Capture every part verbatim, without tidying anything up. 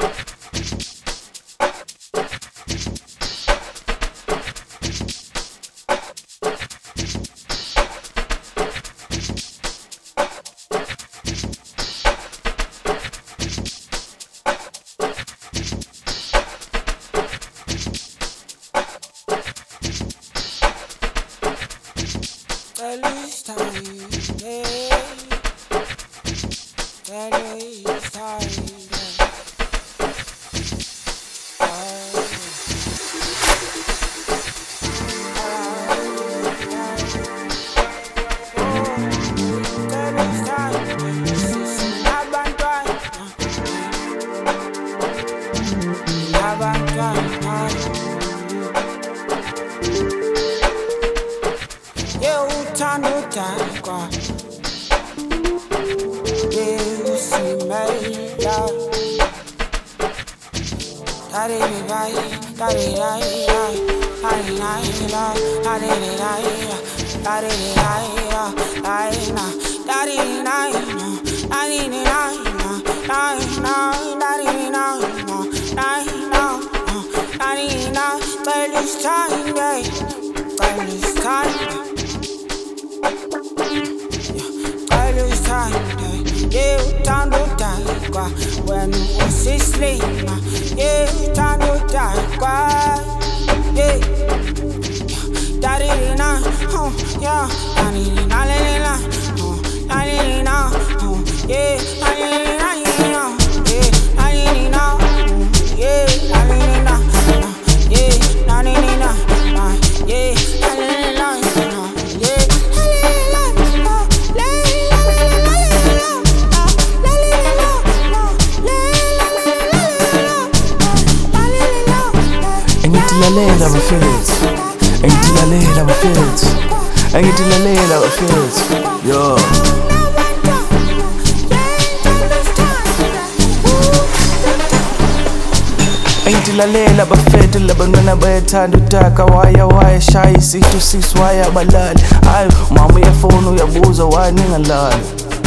Lalela bafethu labantwana bayathanda utaka waya waya shaya isitu siswaya balali hayi mama uyafona uyabuza wani ngalali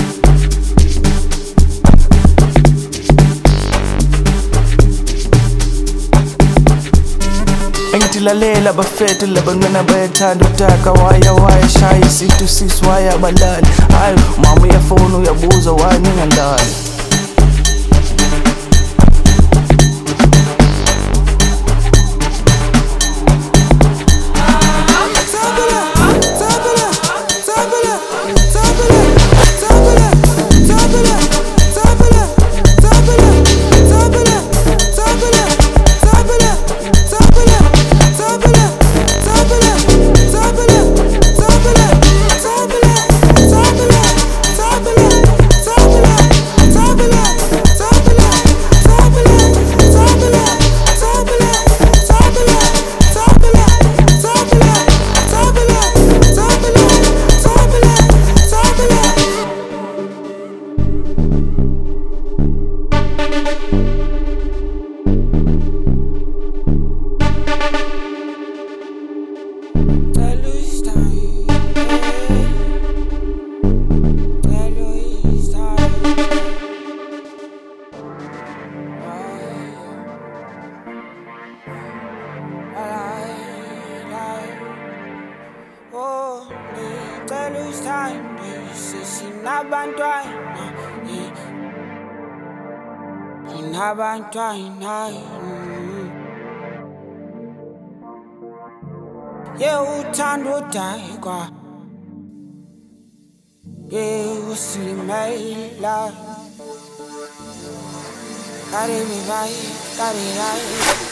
Lalela bafethu labantwana bayathanda utaka waya waya shaya isitu siswaya balali hayi mama uyafona uyabuza wani ngalali Yeah, uthanda udayikwa Yeah, usilimela Kari mibai, kari rai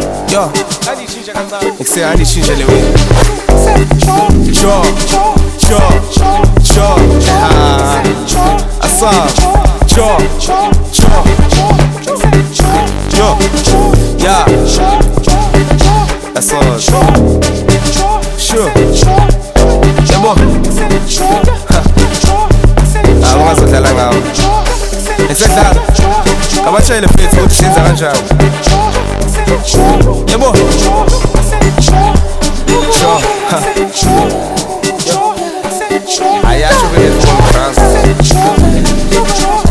Yo, ngikuseka ngandishintshe le way. Cho, cho, cho, ha, asa, cho, cho, yo, yeah, that's all. Sure, yabo, ah, ungazodlala ngawo. Ngisadlala, kabatshele mfethu ukuthi senza kanjani. Yabo, cho, ha, ayasho vele for France.